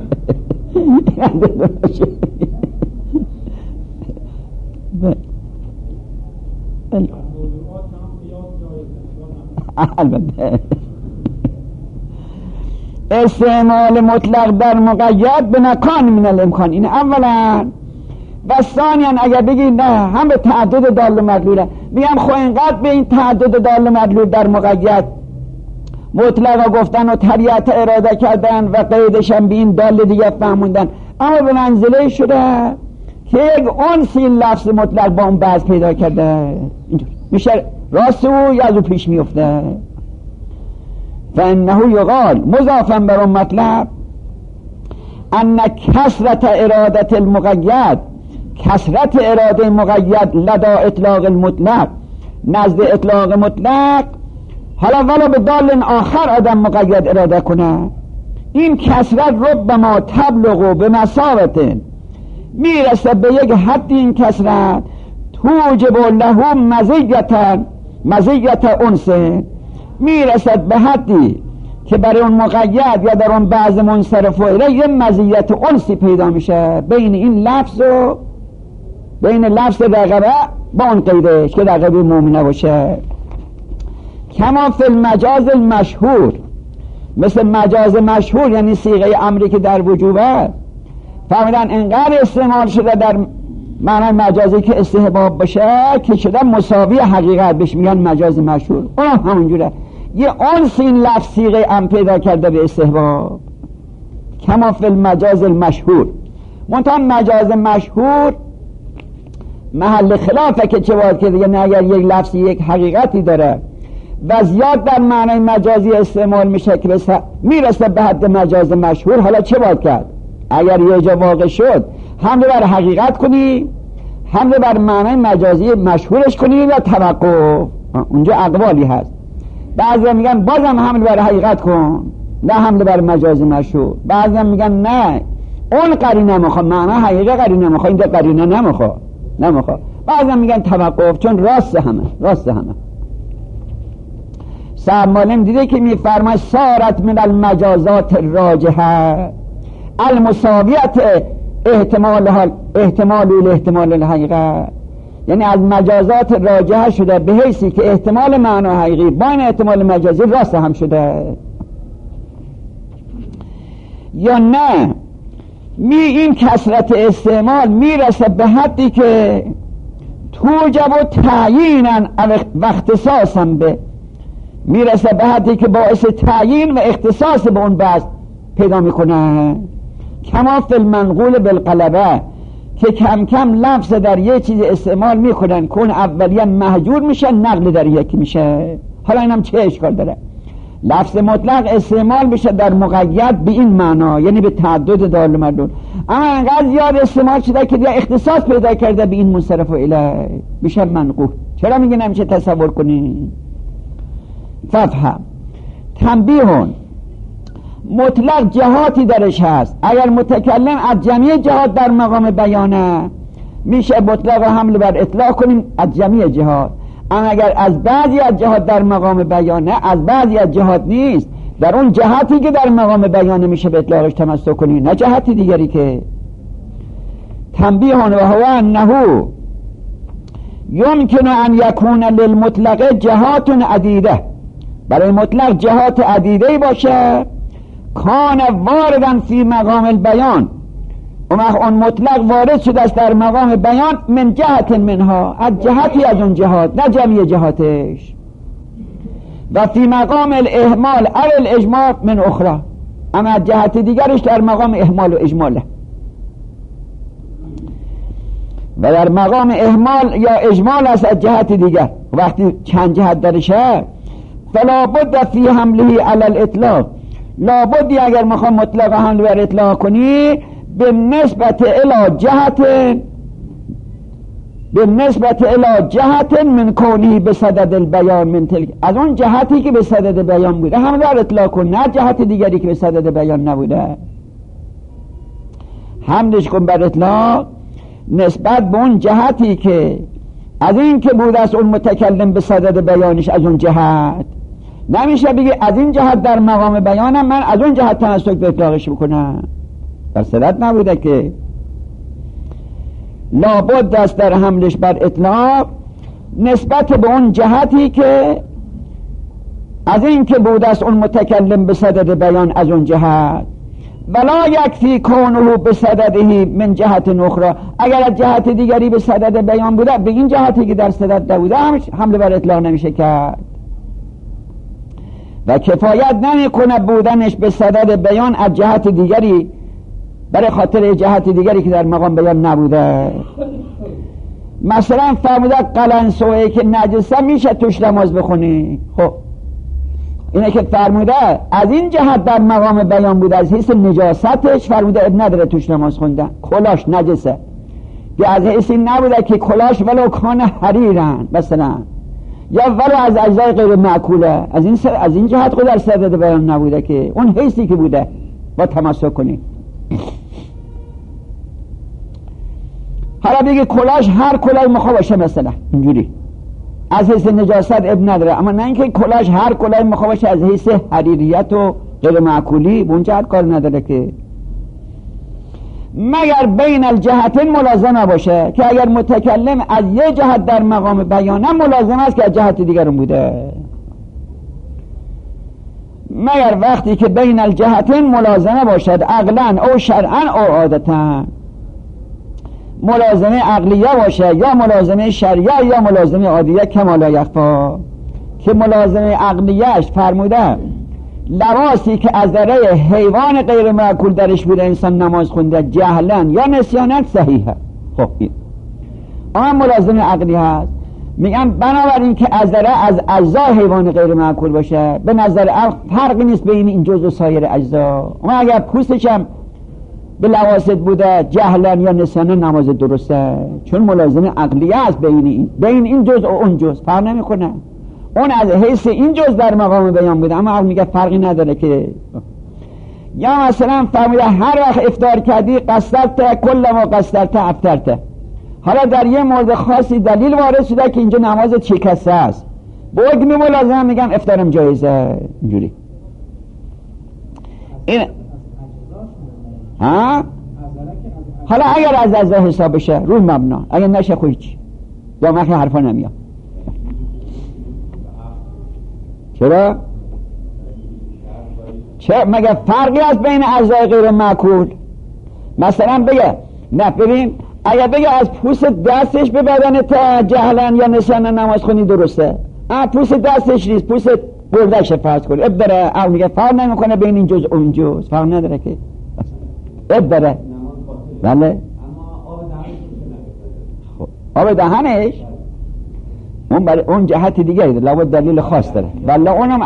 البته استعمال مطلق در مقید به مکان من الامکان، این اولا. و ثانیا اگر بگید نه هم به تعدد دال و مدلوله، میگم خو اینقدر به این تعدد دال و مدلول در مقید مطلق گفتن و طبیعت اراده کردن و قیدش هم به این دال دیگه فهموندن، اما به منزله شده که یک انسی لفظ مطلق با اون بعض پیدا کرده، اینجور میشه راست او یا از او پیش میفته. فانه یقال مضافا بر اون مطلب ان کثرت ارادت المقید، کثرت اراده مقید لدا اطلاق المطلق، نزد اطلاق مطلق، حالا ولو به دال آخر آدم مقید اراده کنه، این کثرت ربما تبلغ به مسابت، میرسه به یک حد، این کثرت توجب له مزیت انس، میرسد به حدی که برای اون مقید یا در اون بعض منصرف و الیه یه مزیت انسی پیدا میشه بین این لفظ و بین لفظ رقبه با اون قیدش که رقبه مومنه باشه. کما فی المجاز المشهور، مثل مجاز مشهور یعنی صیغه امری که در وجوبه، فهمیدن انقدر استعمال شده در معنی مجازی که استحباب باشه که شده مساوی حقیقت، بهش میگن مجاز مشهور. اون همونجوره یه انس این لفظ صیغه ام پیدا کرده به استحباب. کما فی المجاز المشهور، منتها مجاز مشهور محل خلافه که چه باید که دیگه، نه اگر یک لفظی یک حقیقتی داره و زیاد در معنی مجازی استعمال میشه که میرسه به حد مجاز مشهور، حالا چه باید کرد؟ اگر یه جا واقع شد حمله بر حقیقت کنی، حمله بر معنی مجازی مشهورش کنی یا توقف. اونجا اقوالی هست، بعضی میگن بازم حمله بر حقیقت کن، نه حمله بر مجاز مشهور. بعضی میگن نه اون قرینه نمیخواد، معنی حقیقت قرینه نمیخواد، اینجا قرینه نمیخواد. بعضی میگن توقف، چون راست همه. صاحب مالم دیده که میفرماید سارت من المجازات الراجحه المساویت احتمال الحقیقه، یعنی از مجازات راجحه شده به حیثی که احتمال معنی حقیقی با این احتمال مجازی راست هم شده. یا نه این کثرت استعمال میرسه به حدی که توجب و تعیینا و اختصاصا به، میرسه به حدی که باعث تعیین و اختصاص به اون بحث پیدا میکنه. کما فی المنقول بالقلبه، که کم کم لفظ در یه چیز استعمال میکنن که اون اولیه محجور میشه، نقل در یکی میشه. حالا اینم چه اشکال داره؟ لفظ مطلق استعمال میشه در مقید به این معنا، یعنی به تعدد دال و مدلول، اما انقدر زیاد استعمال شده که دیگه اختصاص پیدا کرده به این منصرف و الیه، میشه منقول. چرا میگن نمیشه تصور کنی؟ ففهم تنبیهون، مطلق جهاتی درش هست. اگر متکلم از جمعی جهات در مقام بیانه، میشه مطلق رو حمل بر اطلاق کنیم از جمعی جهات. اما اگر از بعضی از جهات در مقام بیانه، از بعضی از جهات نیست، در اون جهاتی که در مقام بیانه میشه به اطلاقش تمسک کنیم، نه جهاتی دیگری. که تنبیهون و هو انه یمکن ان یکون للمطلق جهات عدیده، برای مطلق جهات عدیده باشه، کان واردن فی مقام البیان، اون مطلق وارد شده است در مقام بیان، من جهت منها، از جهتی از اون جهات، نه جمعی جهاتش، و فی مقام الاحمال او الاجمال من اخرى، اما از جهت دیگرش در مقام احمال و اجماله. و در مقام اهمال یا اجمال است از جهت دیگر. وقتی چند جهت درشه فلا بد فی حمله علی الاطلاق، لابدی اگر میخوام مطلق حمل بر اطلاق کنی به نسبت الی جهت من کونی به صدد البیان من تلک، از اون جهتی که به صدد بیان بوده حمل بر اطلاق کن، نه جهت دیگری که به صدد بیان نبوده. حملش کن بر اطلاق نسبت به اون جهتی که از این که بوده است اون متکلم به صدد بیانش از اون جهت. نمیشه بگی از این جهت در مقام بیانم من از اون جهت تمسک به اطلاقش بکنم، در صدد نبوده که. لابد است در حملش بر اطلاق نسبت به اون جهتی که از این که بوده است اون متکلم به صدد بیان از اون جهت. ولا یکفی کونه به صدده من جهت اخرى، اگر از جهت دیگری به صدد بیان بوده به این جهتی که در صدد نبوده حمله بر اطلاق نمیشه کرد و کفایت نمیکنه بودنش به صدد بیان از جهت دیگری برای خاطر جهت دیگری که در مقام بیان نبوده. مثلا فرموده قلنسوئه که نجسه میشه توش نماز بخونی، خب اینه که فرموده از این جهت در مقام بیان بوده از حیث نجاستش فرموده اب نداره توش نماز خوندن، کلاش نجسه، که از حیث این نبوده که کلاش ولو کان حریرن مثلا یا ولو از اجزای غیر معقوله، از این جهت خود در صدد بیان نبوده که اون حیثی که بوده با تمسک کنی. حالا بگی کلاش هر کلاه مخا باشه مثلا اینجوری از حیث نجاست اب نداره، اما نه اینکه کلاش هر کلاه مخا باشه از حیث حریریت و غیر معقولی به اون جهت کار نداره که، مگر بین الجهتین ملازمه باشه که اگر متکلم از یه جهت در مقام بیانه ملازم است که از جهت دیگرون بوده، مگر وقتی که بین الجهتین ملازمه باشد عقلا او شرعا او عادتا، ملازمه عقلیه باشه یا ملازمه شرعیه یا ملازمه عادیه کما لا یخفا، که ملازمه عقلیهش فرموده لباسی که از ذره حیوان غیر معقول درش بوده انسان نماز خونده جهلا یا نسیانا صحیحه. خب این اما ملازمه عقلی هست، میگم بنابراین که از ذره از اجزا حیوان غیر معقول باشه به نظر فرقی نیست بین این جزء و سایر اجزا، اما اگر پوستش هم به لواسط بوده جهلا یا نسیانا نماز درسته، چون ملازمه عقلیه است بین این جزء و اون جزء فرق نمیکنه، اون از حیث این جزء در مقام بیان بوده اما میگه فرقی نداره که. یا مثلا فرموده هر وقت افطار کردی قصرت کل ما قصرت افطرت، حالا در یه مورد خاصی دلیل وارد شده که اینجا نماز شکسته است، با حکم ملازمه میگن افطارم جایزه اینجوری. این حالا اگر از اجزا حساب بشه روی مبنا، اگر نشه خوی چی یا مخی حرفا نمیاد. چرا؟ مگه فرقی هست بین اجزای غیر معقول؟ مثلا بگه نه ببین اگر بگه از پوست دستش به بدنت جهلا یا نسیانا نماز خونی درسته، پوست دستش نیست پوست گردش فرض کنی اب داره، میگه فرق نمیکنه بین این جز اون جز، فرق نداره که اب داره. بله آب دهنش اون جهت دیگه لابد دلیل خاص داره، ولی اونم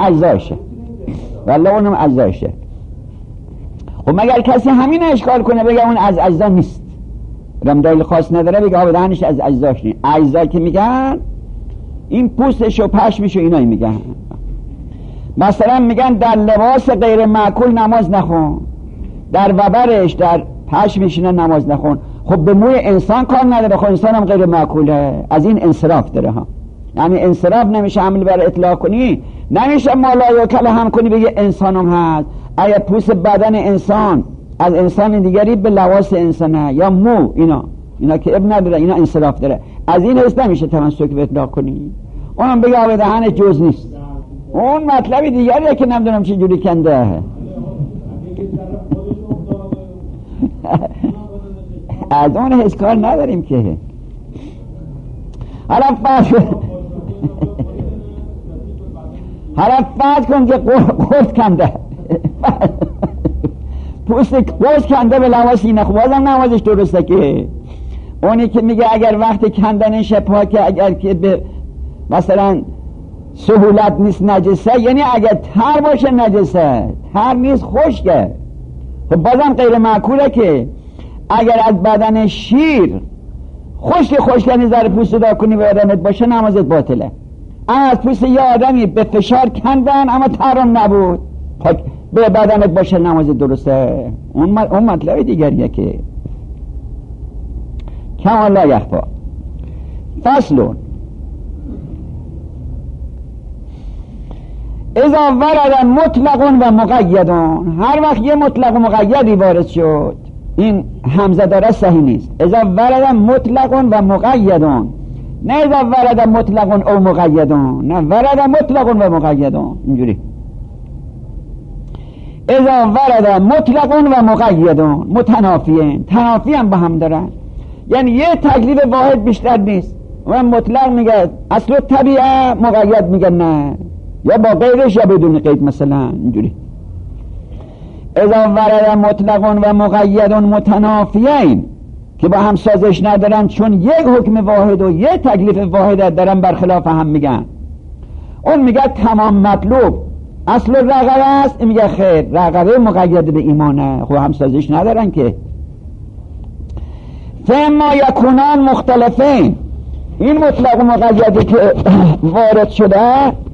اجزایشه. خب مگر کسی همین اشکال کنه بگه اون از اجزا نیست، رم دلیل خاص نداره بگه آب دهنش از اجزاش نیست، اجزا که میگن این پوستش و پشمش و اینایی میگن. مثلا میگن در لباس غیر معقول نماز نخون، در وبرش در پشمش اینا نماز نخون. خب به موی انسان کار نداره، خب انسان هم غیر معقوله، از این انصراف داره ها، یعنی انصراف نمیشه حمل بر اطلاق کنی، نمیشه مالای و کله هم کنی بگه انسان هم هست. اگه پوست بدن انسان از انسان دیگری به لباس انسانه یا مو اینا که اب نداره، اینا انصراف داره، از این حس نمیشه تمسک به اطلاق کنی. اونم بگه آب دهن جز نیست، اون مطلبی دیگریه که نمیدونم چه جوری کنده. از اون حس کار نداریم که. حالا فرض کن که قرد کنده پوست قرد کنده به لباس اینه، خب بازم نمازش درسته که اونی که میگه اگر وقت کندن شپا که اگر که به مثلا سهولت نیست نجسه، یعنی اگر تر باشه نجسه، تر نیست خشکه. خب بازم غیر معقوله که اگر از بدن شیر خشک یعنی ذره پوست دا کنی به بدنت باشه نمازت باطله. اما از پوست یه آدمی به فشار کندن اما ترم نبود به بدنت باشه نمازت درسته. اون مطلب دیگریه که کما لا یخفا. فصلون اذا ورد مطلق و مقید، هر وقت یه مطلق و مقیدی وارد شد، این همزه داره صحیح نیست. اذا ورد مطلق و مقید، نه اذا ورد مطلق او مقید، نه ورد مطلق و مقید اینجوری. اذا ورد مطلق و مقید متنافیین، تنافی هم با هم دارن، یعنی یه تکلیف واحد بیشتر نیست. و مطلق میگه اصل طبیعه، مقید میگه نه یا با غیرش یا بدون قید مثلا اینجوری. اذا ورد مطلق و مقید متنافیین که با هم سازش ندارن، چون یک حکم واحد و یک تکلیف واحد دارن برخلاف هم میگن. اون میگه تمام مطلوب اصل رقبه است، این میگه خیر رقبه مقید به ایمانه. خب هم سازش ندارن که. فما یکونان مختلفین، این مطلق و مقیدی که وارد شده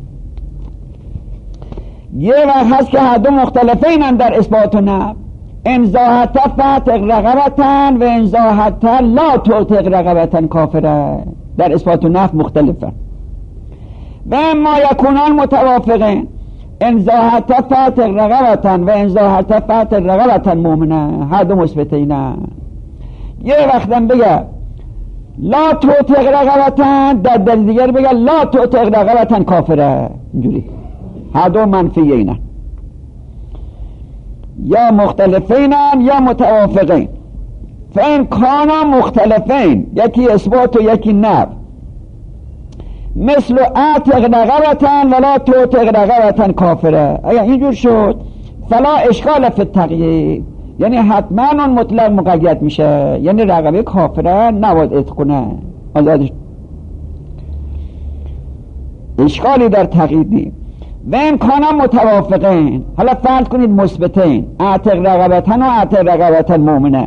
یه وقت هست که هر دو مختلفین در اثبات و نفی. انزاحت فتق رقبتن و انزاحت لا تعتق رقبتن کافره، در اثبات و نفی مختلفه. و اما یکونان متوافقین، انزاحت فتق رقبتن و انزاحت فتق رقبتن مؤمنه، هر دو مثبتینه. یه وقتم بگه لا تعتق رقبتن، در دلیل دیگر بگه لا تعتق رقبتن کافره، اینجوری هر دو منفیه اینه، یا مختلفینن یا متوافقین. فین کانا مختلفین، یکی اثبات و یکی نفی، مثل اعتق رقبتن ولا تعتق رقبتن کافره. اگر اینجور شد فلا اشکال فی التقیید، یعنی حتما اون مطلق مقید میشه، یعنی رقبه کافره نباید اعتق کنه، آزادش اشکالی در تقییدی. و امکانا متوافقین، حالا فرض کنید مثبتین، اعتق رقبتن و اعتق رقبتن مؤمنه.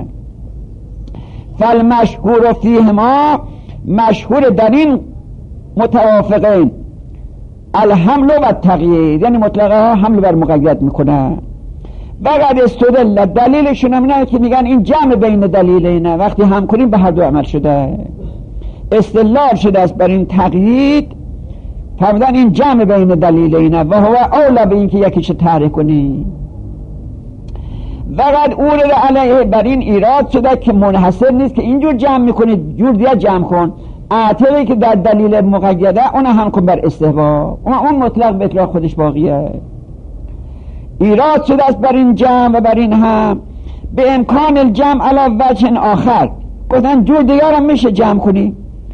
فالمشهور فیهما، مشهور در این متوافقین الحمل و تقیید، یعنی مطلقه ها حمل بر مقید میکنه. و قد استدل، دلیلشون همینه که میگن این جمع بین دلیل اینه، وقتی هم کنیم به هر دو عمل شده، استدلال شده است بر این تقیید، فرمودن این جمع بین دلیل اینه و هو اولا به این که یکیش تحریک کنی. و قد اورد علیه، بر این ایراد شده که منحصر نیست که اینجور جمع میکنید جور دیگه جمع کن، اعتقی که در دلیل مقیده اون هم کن بر استحباب، اون مطلق به اطلاق خودش باقیه. ایراد شده است بر این جمع و بر این هم به امکان الجمع علی وجه آخر، گفتن جور دیگر هم میشه جمع کنی،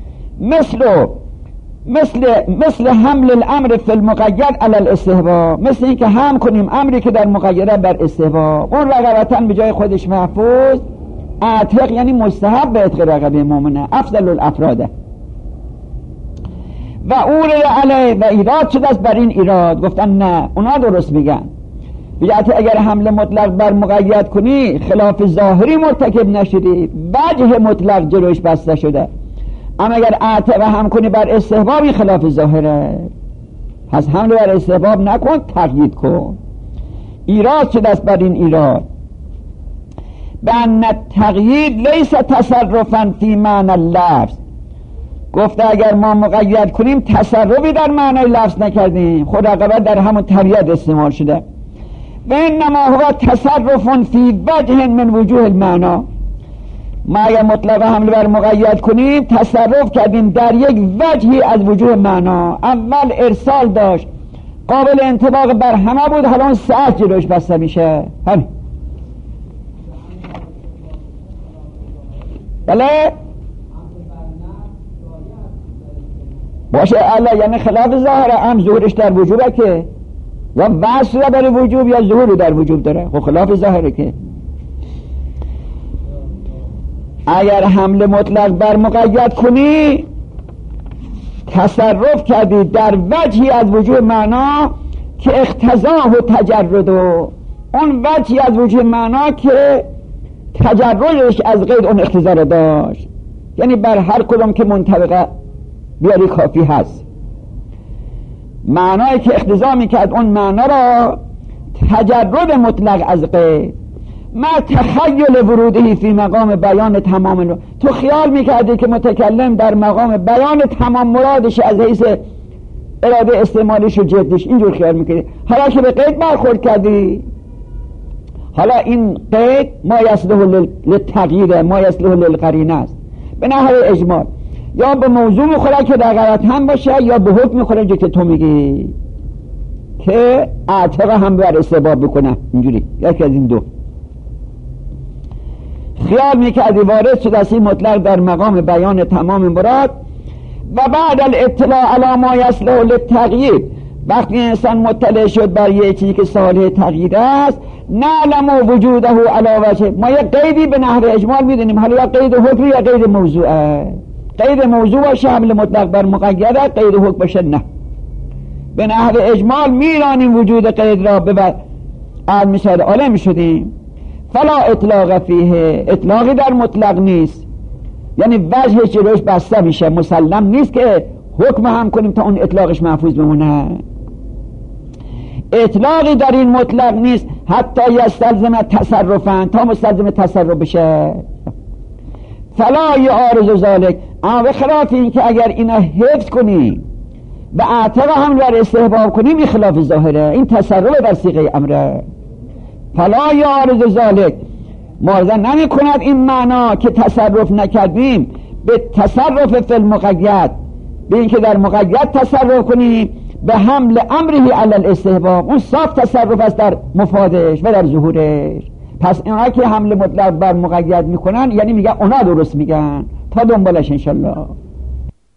مثل حمل الامر فی المقید علی الاستحباب، مثل این که هم کنیم امری که در مقیده بر استحباب، اون رقبتن به جای خودش محفوظ، اعتق یعنی مستحب به اعتق رقبه مؤمنه، افضل الافراده. و اورد علی، و ایراد شده است بر این ایراد، گفتن نه اونا درست میگن، بیعت اگر حمل مطلق بر مقید کنی خلاف ظاهری مرتکب نشدی، وجه مطلق جلوش بسته شده، اما اگر اعتق هم کنی بر استحبابی خلاف ظاهره، پس حمل بر استحباب نکن، تقیید کن. ایراد شده است بر این ایراد بأن التقیید لیس تصرفا فی معنی اللفظ، گفته اگر ما مقید کنیم تصرفی در معنی لفظ نکردیم، خود رقبه در همون طبیعت استعمال شده. و انما هو تصرف فی وجه من وجوه المعنی، ما اگر مطلق حمل بر مقید کنیم تصرف کردیم در یک وجهی از وجوه معنا. اول ارسال داشت، قابل انطباق بر همه بود، حالا اون ساعت جلوش بسته میشه. همین بله باشه الله، یعنی خلاف ظاهره، هم ظهورش در وجوبه که یا وصل در وجوب یا ظهور در وجوب داره، خب خلاف ظاهره که. اگر حمل مطلق بر مقید کنی تصرف کردی در وجهی از وجوه معنا که اقتضاه و تجرد، و اون وجهی از وجوه معنا که تجردش از قید اون اقتضا رو داشت، یعنی بر هر کدوم که منطبقه بیاری کافی هست. معنایی که اقتضا میکرد اون معنا را تجرد مطلق از قید، ما تخیل ورودی فی مقام بیان تمام رو. تو خیال میکردی که متکلم در مقام بیان تمام مرادش از حیث اراده استعمالیش و جدیش اینجور خیال میکردی، حالا که به قید برخورد کردی، حالا این قید ما یصلح للتغییر ما یصلح للقرینه است به نحو اجمال، یا به موضوع میخوره که در غلط هم باشه یا به حکم میخوره که تو میگی که اعتقا هم بر استباب بکنه، اینجوری یکی از این دو. خیال میکردی وارد شده است این مطلق در مقام بیان تمام مراد و بعد الاطلاع علی ما یصلح للتغییر، وقتی انسان مطلع شد بر یه چیزی که صالح تغییر است، نعلم وجوده علی وجه، ما یه قیدی به نحو اجمال میدونیم، حالا یا قید حکم یا قید موضوعه. قید موضوع باشه حمل مطلق بر مقیده، قید حکم باشه نه. به نحو اجمال میرانیم وجود قید را به مثال عالم شدیم. فلا اطلاق فیه، اطلاقی در مطلق نیست، یعنی وجهش جلوش بسته میشه، مسلم نیست که حکم هم کنیم تا اون اطلاقش محفوظ بمونه. اطلاقی در این مطلق نیست حتی یستلزم تصرفن، تا مستلزم تصرف بشه. فلا یعارض ذلک، اما به خلاف این که اگر اینا حفظ کنیم و اعتقا هم بر استحباب کنیم، این خلاف ظاهره، این تصرف در صیغه امره. فلا یعارض ذلک، معارضه نمی کند این معنا که تصرف نکردیم به تصرف فی المقید، به این که در مقید تصرف کنیم به حمل امره علی الاستحباب، اون صاف تصرف است در مفادش و در ظهورش. پس اینا که حمل مطلق بر مقید میکنن یعنی میگن اونا درست میگن، تا دنبالش انشالله.